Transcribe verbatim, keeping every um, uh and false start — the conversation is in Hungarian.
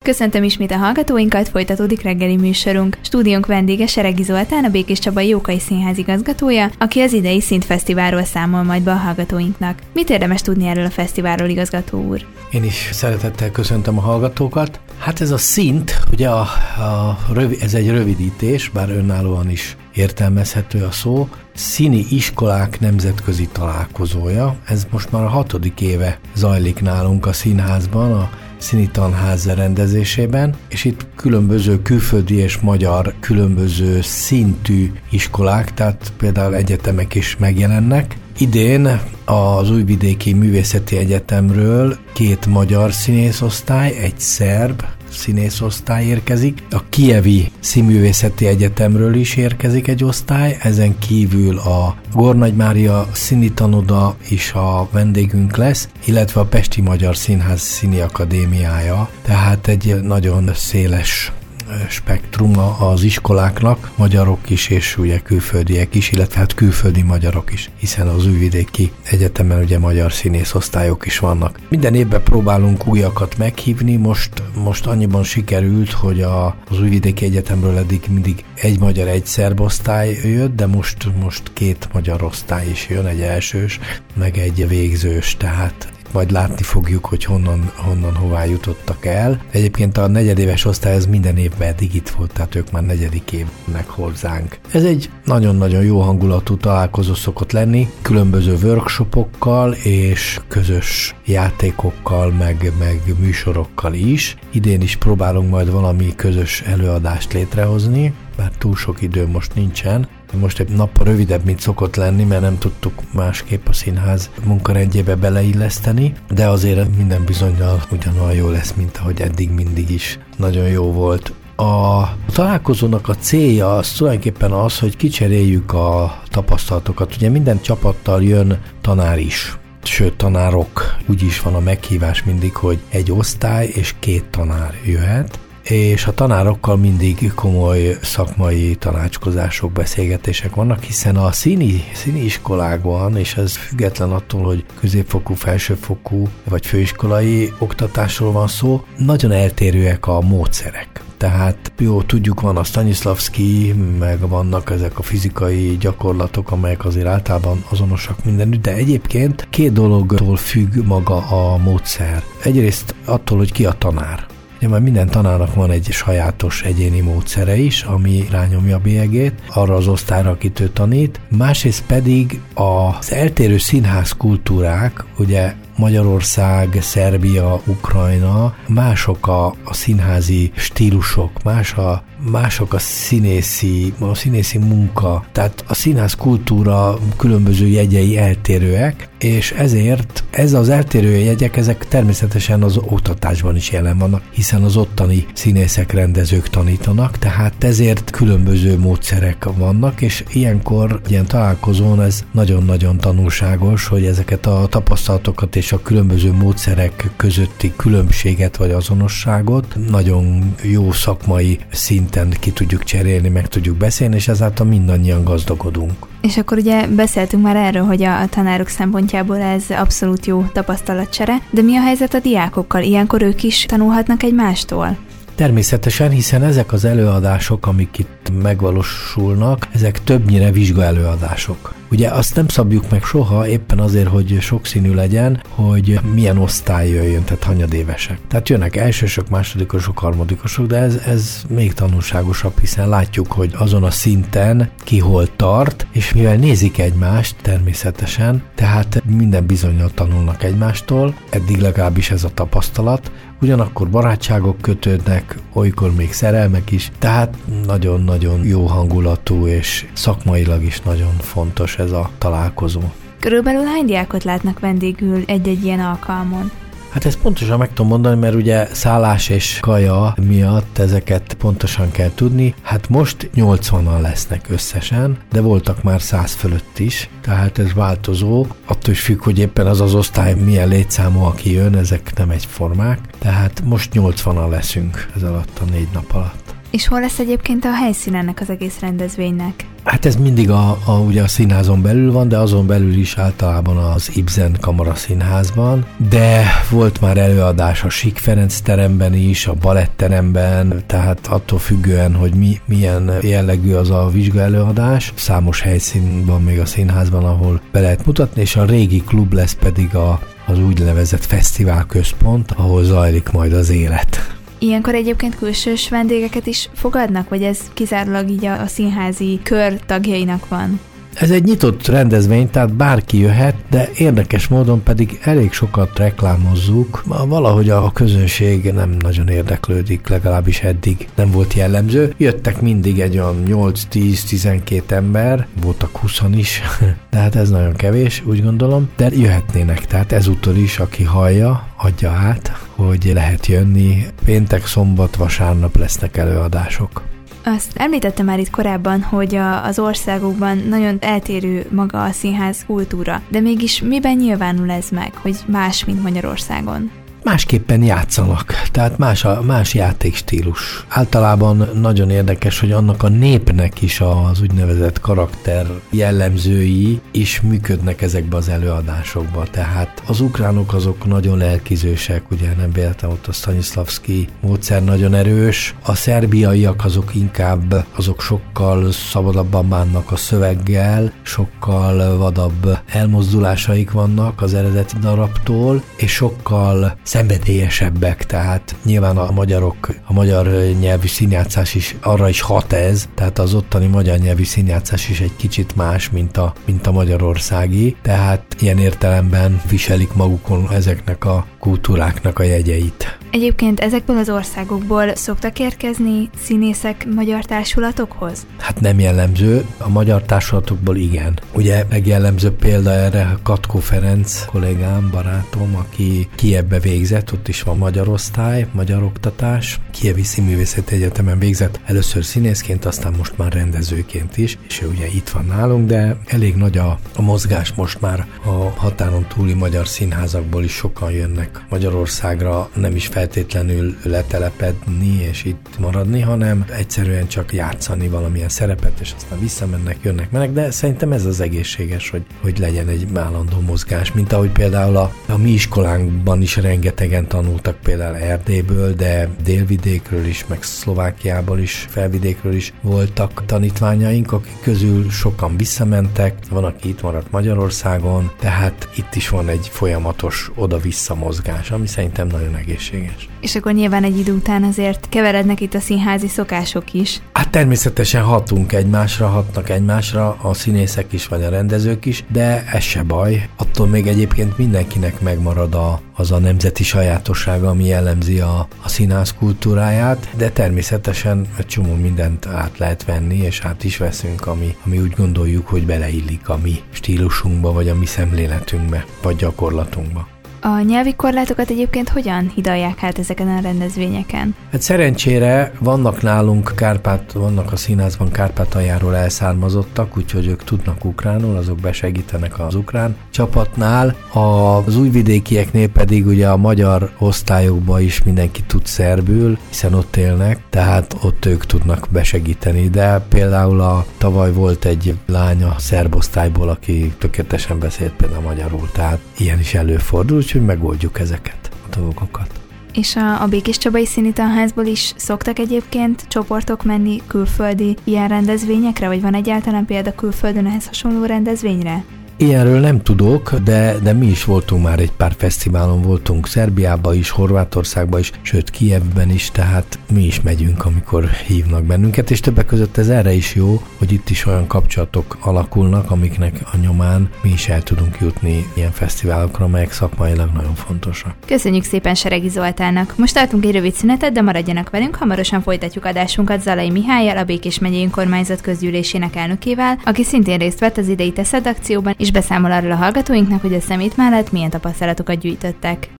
Köszöntöm ismét a hallgatóinkat, folytatódik reggeli műsorunk. Stúdiónk vendége Seregi Zoltán, a Békés Csabai Jókai Színház igazgatója, aki az idei Szintfesztiválról számol majd be a hallgatóinknak. Mit érdemes tudni erről a fesztiválról, igazgató úr? Én is szeretettel köszöntöm a hallgatókat. Hát ez a szint, ugye a, a rövid, ez egy rövidítés, bár önállóan is értelmezhető a szó. Színi iskolák nemzetközi találkozója. Ez most már a hatodik éve zajlik nálunk a színházban, a Színi Tanház rendezésében, és itt különböző külföldi és magyar különböző szintű iskolák, tehát például egyetemek is megjelennek. Idén az Újvidéki Művészeti Egyetemről két magyar színészosztály, egy szerb színészosztály érkezik. A Kijevi Színművészeti Egyetemről is érkezik egy osztály, ezen kívül a Gornagy Mária Színitanoda is a vendégünk lesz, illetve a Pesti Magyar Színház Színi Akadémiája, tehát egy nagyon széles spektruma az iskoláknak, magyarok is és ugye külföldiek is, illetve hát külföldi magyarok is, hiszen az Újvidéki Egyetemen ugye magyar színészosztályok is vannak. Minden évben próbálunk újakat meghívni, most, most annyiban sikerült, hogy a, az Újvidéki Egyetemről eddig mindig egy magyar, egy szerb osztály jött, de most, most két magyar osztály is jön, egy elsős, meg egy végzős, tehát majd látni fogjuk, hogy honnan, honnan hová jutottak el. Egyébként a negyedéves osztály ez minden évben eddig itt volt, tehát ők már negyedik évnek hozzánk. Ez egy nagyon-nagyon jó hangulatú találkozó szokott lenni, különböző workshopokkal és közös játékokkal, meg, meg műsorokkal is. Idén is próbálunk majd valami közös előadást létrehozni, mert túl sok idő most nincsen. Most egy nappal rövidebb, mint szokott lenni, mert nem tudtuk másképp a színház munkarendjébe beleilleszteni, de azért minden bizonnyal ugyanolyan jó lesz, mint ahogy eddig mindig is nagyon jó volt. A találkozónak a célja az tulajdonképpen az, hogy kicseréljük a tapasztalatokat. Ugye minden csapattal jön tanár is, sőt tanárok. Úgy is van a meghívás mindig, hogy egy osztály és két tanár jöhet, és a tanárokkal mindig komoly szakmai tanácskozások, beszélgetések vannak, hiszen a színi, színi iskolákban, és ez független attól, hogy középfokú, felsőfokú vagy főiskolai oktatásról van szó, nagyon eltérőek a módszerek. Tehát jó, tudjuk, van a Stanislavski, meg vannak ezek a fizikai gyakorlatok, amelyek azért általában azonosak mindenütt, de egyébként két dologtól függ maga a módszer. Egyrészt attól, hogy ki a tanár. Ugye már minden tanárnak van egy sajátos egyéni módszere is, ami rányomja a bélyegét arra az osztályra, akit ő tanít. Másrészt pedig az eltérő színház kultúrák, ugye Magyarország, Szerbia, Ukrajna, mások a, a színházi stílusok, más a, mások a színészi, a színészi munka, tehát a színház kultúra különböző jegyei eltérőek, és ezért ez az eltérő jegyek, ezek természetesen az oktatásban is jelen vannak, hiszen az ottani színészek, rendezők tanítanak, tehát ezért különböző módszerek vannak, és ilyenkor ilyen találkozón ez nagyon-nagyon tanulságos, hogy ezeket a tapasztalatokat és a különböző módszerek közötti különbséget vagy azonosságot nagyon jó szakmai szinten ki tudjuk cserélni, meg tudjuk beszélni, és ezáltal mindannyian gazdagodunk. És akkor ugye beszéltünk már erről, hogy a, a tanárok szempontjából ez abszolút jó tapasztalatcsere, de mi a helyzet a diákokkal? Ilyenkor ők is tanulhatnak egymástól? Természetesen, hiszen ezek az előadások, amik itt megvalósulnak, ezek többnyire vizsgaelőadások. Ugye azt nem szabjuk meg soha, éppen azért, hogy sokszínű legyen, hogy milyen osztály jöjjön, tehát hanyadévesek. Tehát jönnek elsősök, másodikosok, harmadikosok, de ez, ez még tanulságosabb, hiszen látjuk, hogy azon a szinten ki hol tart, és mivel nézik egymást természetesen, tehát minden bizonnyal tanulnak egymástól, eddig legalábbis ez a tapasztalat, ugyanakkor barátságok kötődnek, olykor még szerelmek is, tehát nagyon-nagyon jó hangulatú és szakmailag is nagyon fontos ez a találkozó. Körülbelül hány diákot látnak vendégül egy-egy ilyen alkalmon? Hát ezt pontosan meg tudom mondani, mert ugye szállás és kaja miatt ezeket pontosan kell tudni. Hát most nyolcvanan lesznek összesen, de voltak már száz fölött is, tehát ez változó. Attól is függ, hogy éppen az az osztály milyen létszámú, aki jön, ezek nem egyformák. Tehát most nyolcvanan leszünk ez alatt a négy nap alatt. És hol lesz egyébként a helyszín ennek az egész rendezvénynek? Hát ez mindig a, a, ugye a színházon belül van, de azon belül is általában az Ibsen Kamara Színházban, de volt már előadás a Sík Ferenc teremben is, a Baletteremben, tehát attól függően, hogy mi, milyen jellegű az a vizsgaelőadás. Számos helyszín van még a színházban, ahol be lehet mutatni, és a régi klub lesz pedig a, az úgynevezett fesztiválközpont, ahol zajlik majd az élet. Ilyenkor egyébként külsős vendégeket is fogadnak, vagy ez kizárólag így a, a színházi kör tagjainak van? Ez egy nyitott rendezvény, tehát bárki jöhet, de érdekes módon pedig elég sokat reklámozzuk. Valahogy a közönség nem nagyon érdeklődik, legalábbis eddig nem volt jellemző. Jöttek mindig egy olyan nyolc-tíz-tizenkét ember, voltak húszan is, tehát ez nagyon kevés, úgy gondolom, de jöhetnének, tehát ezúttal is, aki hallja, adja át, hogy lehet jönni. Péntek, szombat, vasárnap lesznek előadások. Azt említette már itt korábban, hogy a, az országokban nagyon eltérő maga a színház kultúra, de mégis miben nyilvánul ez meg, hogy más, mint Magyarországon? Másképpen játszanak, tehát más, a, más játékstílus. Általában nagyon érdekes, hogy annak a népnek is az úgynevezett karakter jellemzői is működnek ezekbe az előadásokba. Tehát az ukránok azok nagyon lelkizősek, ugye nem véletlen ott a Stanislavski módszer nagyon erős. A szerbiaiak azok inkább, azok sokkal szabadabban bánnak a szöveggel, sokkal vadabb elmozdulásaik vannak az eredeti darabtól, és sokkal szenvedélyesebbek, tehát nyilván a magyarok, a magyar nyelvű színjátszás is arra is hat ez, tehát az ottani magyar nyelvű színjátszás is egy kicsit más, mint a, mint a magyarországi, tehát ilyen értelemben viselik magukon ezeknek a kultúráknak a jegyeit. Egyébként ezekből az országokból szoktak érkezni színészek magyar társulatokhoz? Hát nem jellemző, a magyar társulatokból igen. Ugye megjellemző példa erre Katkó Ferenc kollégám, barátom, aki Kijevbe végzett, ott is van magyar osztály, magyar oktatás. Kijevi Színművészeti Egyetemen végzett először színészként, aztán most már rendezőként is, és ő ugye itt van nálunk, de elég nagy a, a mozgás most már a határon túli magyar színházakból is sokan jönnek Magyarországra, nem is feltétlenül letelepedni és itt maradni, hanem egyszerűen csak játszani valamilyen szerepet, és aztán visszamennek, jönnek, mennek, de szerintem ez az egészséges, hogy, hogy legyen egy állandó mozgás, mint ahogy például a, a mi iskolánkban is rengetegen tanultak például Erdélyből, de Délvidékről is, meg Szlovákiából is, Felvidékről is voltak tanítványaink, akik közül sokan visszamentek, van, aki itt maradt Magyarországon, tehát itt is van egy folyamatos oda-vissza mozgás, ami szerintem nagyon egészséges. És akkor nyilván egy idő után azért keverednek itt a színházi szokások is. Hát természetesen hatunk egymásra, hatnak egymásra a színészek is, vagy a rendezők is, de ez se baj. Attól még egyébként mindenkinek megmarad a, az a nemzeti sajátossága, ami jellemzi a, a színház kultúráját, de természetesen egy csomó mindent át lehet venni, és át is veszünk, ami, ami úgy gondoljuk, hogy beleillik a mi stílusunkba, vagy a mi szemléletünkbe, vagy gyakorlatunkba. A nyelvi korlátokat egyébként hogyan hidalják át ezeken a rendezvényeken? Hát szerencsére vannak nálunk Kárpát, vannak a színházban Kárpátaljáról elszármazottak, úgyhogy ők tudnak ukránul, azok besegítenek az ukrán csapatnál. Az újvidékieknél pedig ugye a magyar osztályokban is mindenki tud szerbül, hiszen ott élnek, tehát ott ők tudnak besegíteni, de például a tavaly volt egy lánya szerb osztályból, aki tökéletesen beszélt például magyarul, tehát ilyen is előfordul, úgyhogy megoldjuk ezeket a dolgokat. És a, a Békés Csabai Színitanházból is szoktak egyébként csoportok menni külföldi ilyen rendezvényekre, vagy van egyáltalán példa külföldön ehhez hasonló rendezvényre? Ilyenről nem tudok, de, de mi is voltunk már egy pár fesztiválon, voltunk Szerbiában is, Horvátországban is, sőt Kijevben is, tehát mi is megyünk, amikor hívnak bennünket, és többek között ez erre is jó, hogy itt is olyan kapcsolatok alakulnak, amiknek a nyomán mi is el tudunk jutni ilyen fesztiválokra, amelyek szakmailag nagyon fontosak. Köszönjük szépen Seregi Zoltánnak! Most tartunk egy rövid szünetet, de maradjanak velünk, hamarosan folytatjuk adásunkat Zalai Mihállyal, a Békés megyei önkormányzat közgyűlésének elnökével, aki szintén részt vett az idei Teszed akcióban, és beszámol arról a hallgatóinknak, hogy a szemét mellett milyen tapasztalatokat gyűjtöttek.